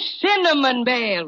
Cinnamon Bear.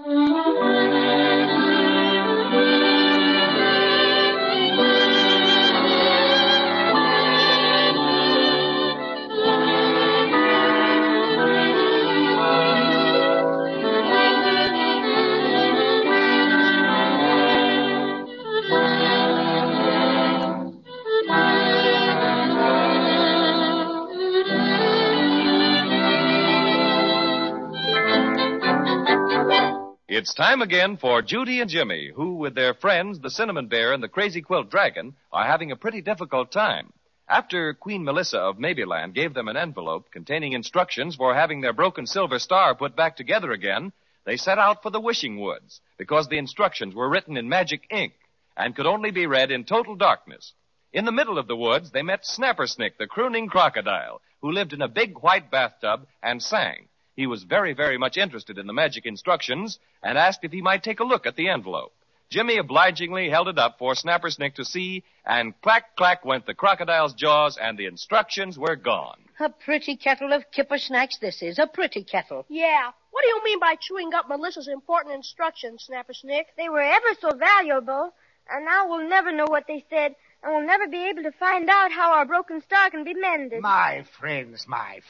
It's time again for Judy and Jimmy, who, with their friends, the Cinnamon Bear and the Crazy Quilt Dragon, are having a pretty difficult time. After Queen Melissa of Mabyland gave them an envelope containing instructions for having their broken silver star put back together again, they set out for the Wishing Woods, because the instructions were written in magic ink and could only be read in total darkness. In the middle of the woods, they met Snappersnick, the crooning crocodile, who lived in a big white bathtub and sang. He was very, very much interested in the magic instructions and asked if he might take a look at the envelope. Jimmy obligingly held it up for Snappersnick to see, and clack, clack went the crocodile's jaws, and the instructions were gone. A pretty kettle of kipper snacks this is, a pretty kettle. Yeah. What do you mean by chewing up Melissa's important instructions, Snappersnick? They were ever so valuable, and now we'll never know what they said, and we'll never be able to find out how our broken star can be mended. My friends,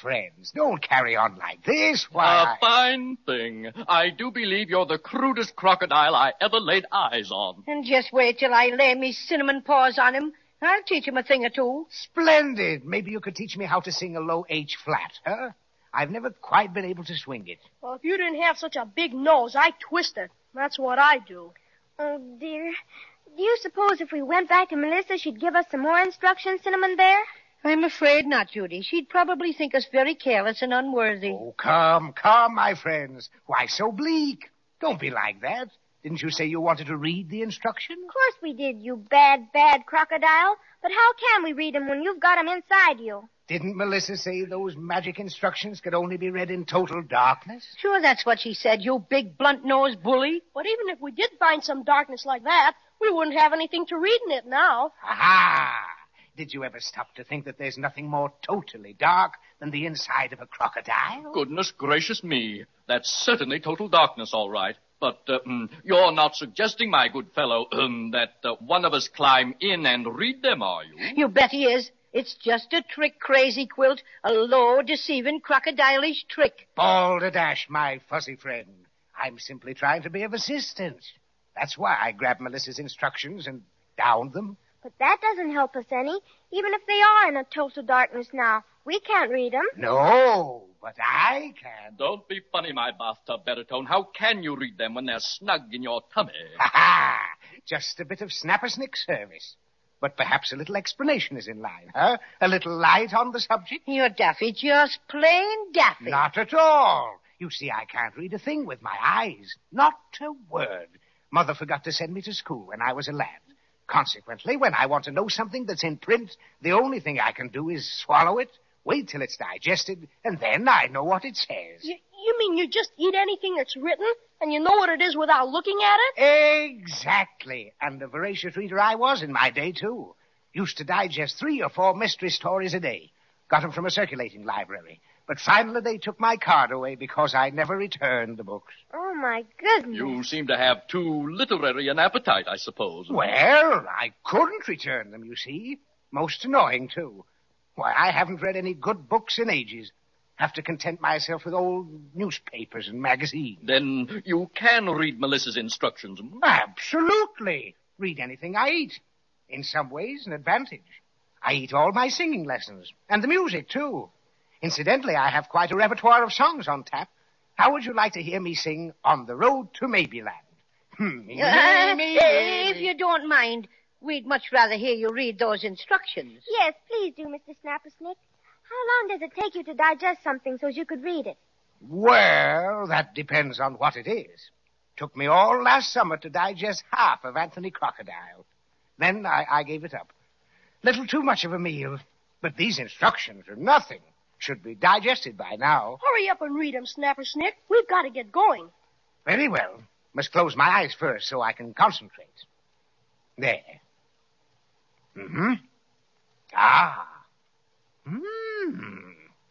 don't carry on like this. Why, fine thing. I do believe you're the crudest crocodile I ever laid eyes on. And just wait till I lay me cinnamon paws on him. I'll teach him a thing or two. Splendid. Maybe you could teach me how to sing a low H flat, huh? I've never quite been able to swing it. Well, if you didn't have such a big nose, I'd twist it. That's what I do. Oh, dear. Do you suppose if we went back to Melissa, she'd give us some more instructions, Cinnamon Bear? I'm afraid not, Judy. She'd probably think us very careless and unworthy. Oh, come, my friends. Why so bleak? Don't be like that. Didn't you say you wanted to read the instructions? Of course we did, you bad, bad crocodile. But how can we read them when you've got them inside you? Didn't Melissa say those magic instructions could only be read in total darkness? Sure, that's what she said, you big blunt-nosed bully. But even if we did find some darkness like that, we wouldn't have anything to read in it now. Aha! Did you ever stop to think that there's nothing more totally dark than the inside of a crocodile? Goodness gracious me. That's certainly total darkness, all right. But you're not suggesting, my good fellow, that one of us climb in and read them, are you? You bet he is. It's just a trick, Crazy Quilt. A low, deceiving, crocodilish trick. Balderdash, my fuzzy friend. I'm simply trying to be of assistance. That's why I grabbed Melissa's instructions and downed them. But that doesn't help us any. Even if they are in a total darkness now, we can't read them. No, but I can. Don't be funny, my bathtub baritone. How can you read them when they're snug in your tummy? Ha-ha! Just a bit of Snappersnick service. But perhaps a little explanation is in line, huh? A little light on the subject? You're daffy, just plain daffy. Not at all. You see, I can't read a thing with my eyes. Not a word. Mother forgot to send me to school when I was a lad. Consequently, when I want to know something that's in print, the only thing I can do is swallow it, wait till it's digested, and then I know what it says. You mean you just eat anything that's written, and you know what it is without looking at it? Exactly. And a voracious reader I was in my day, too. Used to digest 3 or 4 mystery stories a day. Got them from a circulating library. But finally they took my card away because I never returned the books. Oh, my goodness. You seem to have too literary an appetite, I suppose. Well, I couldn't return them, you see. Most annoying, too. Why, I haven't read any good books in ages. Have to content myself with old newspapers and magazines. Then you can read Melissa's instructions. Absolutely. Read anything I eat. In some ways, an advantage. I eat all my singing lessons. And the music, too. Incidentally, I have quite a repertoire of songs on tap. How would you like to hear me sing On the Road to Mabyland? If you don't mind, we'd much rather hear you read those instructions. Yes, please do, Mr. Snappersnick. How long does it take you to digest something so you could read it? Well, that depends on what it is. Took me all last summer to digest half of Anthony Crocodile. Then I gave it up. Little too much of a meal. But these instructions are nothing. Should be digested by now. Hurry up and read them, Snappersnick. We've got to get going. Very well. Must close my eyes first so I can concentrate. There. Mm-hmm. Ah.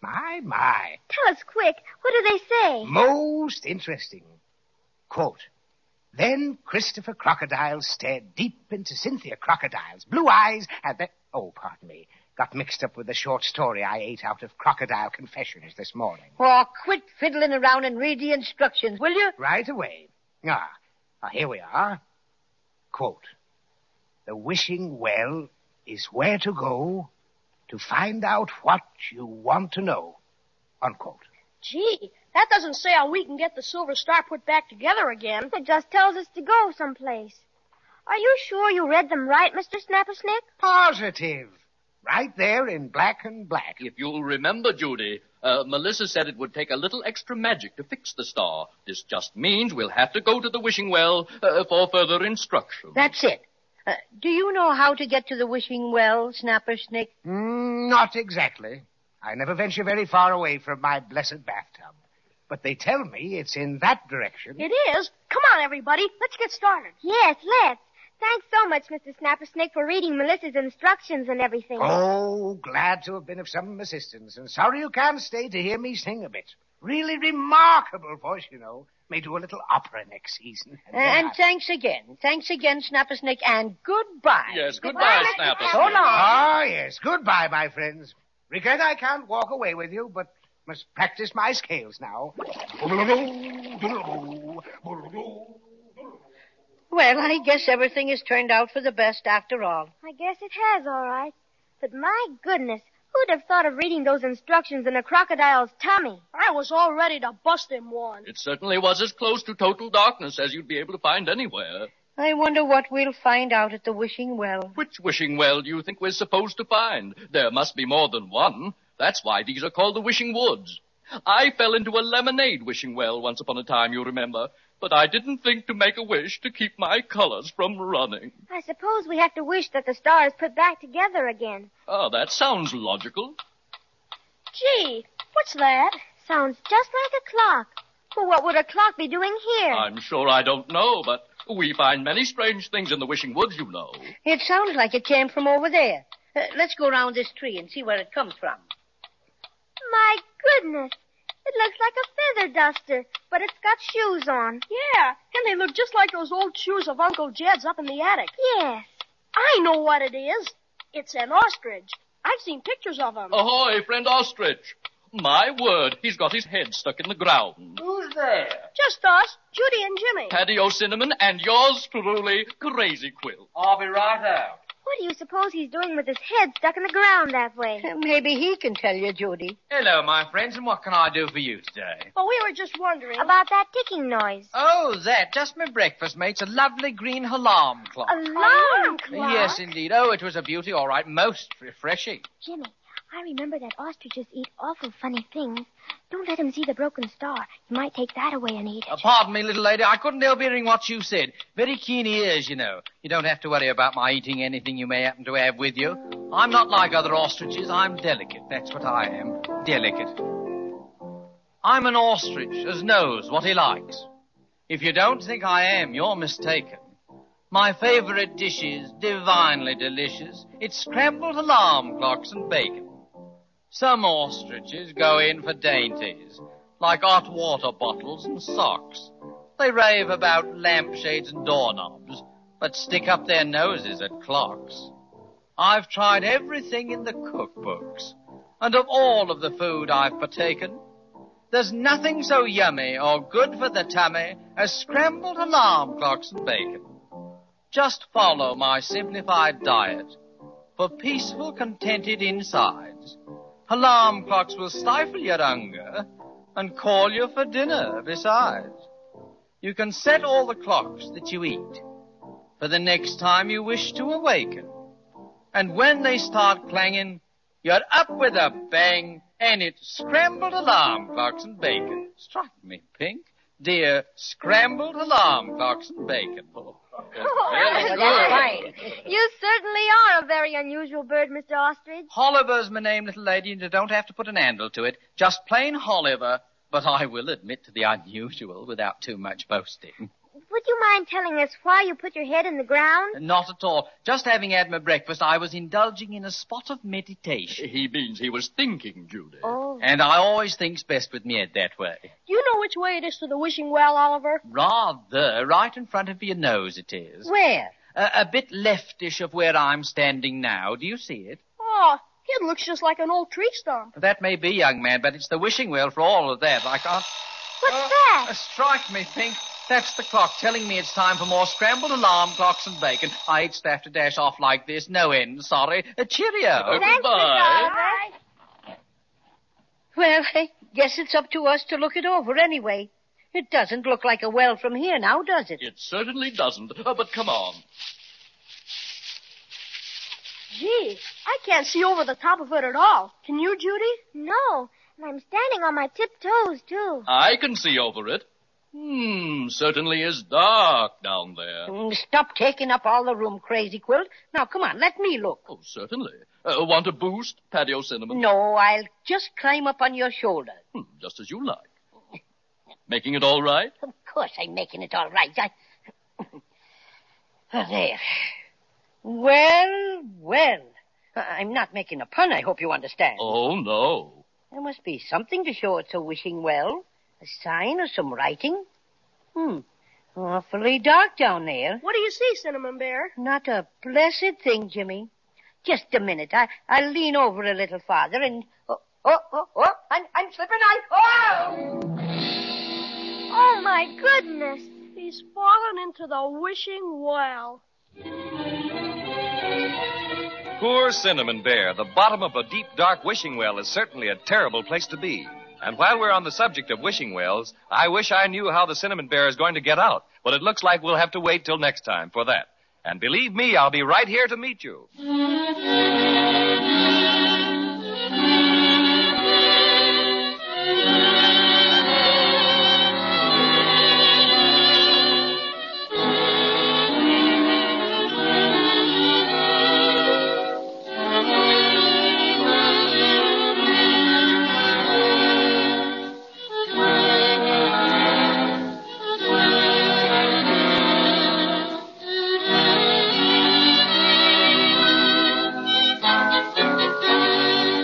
My. Tell us quick. What do they say? Most interesting. Quote, then Christopher Crocodile stared deep into Cynthia Crocodile's blue eyes and then... Oh, pardon me. Got mixed up with the short story I ate out of Crocodile Confessions this morning. Oh, quit fiddling around and read the instructions, will you? Right away. Here we are. Quote, the wishing well is where to go to find out what you want to know. Unquote. Gee, that doesn't say how we can get the Silver Star put back together again. It just tells us to go someplace. Are you sure you read them right, Mr. Snappersnick? Positive. Right there in black and black. If you'll remember, Judy, Melissa said it would take a little extra magic to fix the star. This just means we'll have to go to the wishing well for further instructions. That's it. Do you know how to get to the wishing well, Snappersnick? Not exactly. I never venture very far away from my blessed bathtub. But they tell me it's in that direction. It is. Come on, everybody. Let's get started. Yes, let's. Thanks so much, Mr. Snappersnick, for reading Melissa's instructions and everything. Oh, glad to have been of some assistance, and sorry you can't stay to hear me sing a bit. Really remarkable voice, you know. May do a little opera next season. And thanks again. Thanks again, Snappersnick, and goodbye. Yes, goodbye, Snappersnick. So long. Ah, yes. Goodbye, my friends. Regret I can't walk away with you, but must practice my scales now. Well, I guess everything has turned out for the best after all. I guess it has, all right. But my goodness, who'd have thought of reading those instructions in a crocodile's tummy? I was all ready to bust him one. It certainly was as close to total darkness as you'd be able to find anywhere. I wonder what we'll find out at the wishing well. Which wishing well do you think we're supposed to find? There must be more than one. That's why these are called the Wishing Woods. I fell into a lemonade wishing well once upon a time, you remember. But I didn't think to make a wish to keep my colors from running. I suppose we have to wish that the star is put back together again. Oh, that sounds logical. Gee, what's that? Sounds just like a clock. Well, what would a clock be doing here? I'm sure I don't know, but we find many strange things in the Wishing Woods, you know. It sounds like it came from over there. Let's go around this tree and see where it comes from. My goodness. It looks like a feather duster, but it's got shoes on. Yeah, and they look just like those old shoes of Uncle Jed's up in the attic. Yes. I know what it is. It's an ostrich. I've seen pictures of him. Ahoy, friend ostrich. My word, he's got his head stuck in the ground. Who's there? Just us, Judy and Jimmy. Paddy O'Cinnamon and yours truly, Crazy Quilt. I'll be right out. What do you suppose he's doing with his head stuck in the ground that way? Maybe he can tell you, Judy. Hello, my friends, and what can I do for you today? Well, we were just wondering. About that ticking noise. Oh, that. Just my breakfast, mate. It's a lovely green alarm clock. Alarm clock? Yes, indeed. Oh, it was a beauty, all right. Most refreshing. Jimmy, I remember that ostriches eat awful funny things. Don't let him see the broken star. He might take that away and eat it. Pardon me, little lady. I couldn't help hearing what you said. Very keen ears, you know. You don't have to worry about my eating anything you may happen to have with you. I'm not like other ostriches. I'm delicate. That's what I am. Delicate. I'm an ostrich as knows what he likes. If you don't think I am, you're mistaken. My favorite dish is divinely delicious. It's scrambled alarm clocks and bacon. Some ostriches go in for dainties, like hot water bottles and socks. They rave about lampshades and doorknobs, but stick up their noses at clocks. I've tried everything in the cookbooks, and of all of the food I've partaken, there's nothing so yummy or good for the tummy as scrambled alarm clocks and bacon. Just follow my simplified diet for peaceful, contented insides. Alarm clocks will stifle your hunger and call you for dinner besides. You can set all the clocks that you eat for the next time you wish to awaken. And when they start clanging, you're up with a bang, and it's scrambled alarm clocks and bacon. Strike me pink, dear scrambled alarm clocks and bacon. Very good. You certainly are a very unusual bird, Mr. Ostrich. Holliver's my name, little lady, and you don't have to put an handle to it. Just plain Holliver, but I will admit to the unusual without too much boasting. Would you mind telling us why you put your head in the ground? Not at all. Just having had my breakfast, I was indulging in a spot of meditation. He means he was thinking, Judy. Oh. And I always thinks best with me head that way. Do you know which way it is to the wishing well, Oliver? Rather, right in front of your nose it is. Where? A bit leftish of where I'm standing now. Do you see it? Oh, it looks just like an old tree stump. That may be, young man, but it's the wishing well for all of that. I can't... What's that? Strike me, think. That's the clock telling me it's time for more scrambled alarm clocks and bacon. I hate to have to dash off like this. No end, sorry. Cheerio. Thanks, Goodbye. Mr. Oliver. Well, I guess it's up to us to look it over anyway. It doesn't look like a well from here now, does it? It certainly doesn't. But come on. Gee, I can't see over the top of it at all. Can you, Judy? No, and I'm standing on my tiptoes, too. I can see over it. Certainly is dark down there. Stop taking up all the room, Crazy Quilt. Now, come on, let me look. Oh, certainly. Want a boost, Patio Cinnamon? No, I'll just climb up on your shoulder. Just as you like. Making it all right? Of course I'm making it all right. There. Well. I'm not making a pun, I hope you understand. Oh, no. There must be something to show it's a wishing well. A sign or some writing. Awfully dark down there. What do you see, Cinnamon Bear? Not a blessed thing, Jimmy. Just a minute. I'll lean over a little farther and... I'm slipping out. Oh, my goodness. He's fallen into the wishing well. Poor Cinnamon Bear. The bottom of a deep, dark wishing well is certainly a terrible place to be. And while we're on the subject of wishing wells, I wish I knew how the Cinnamon Bear is going to get out. But it looks like we'll have to wait till next time for that. And believe me, I'll be right here to meet you.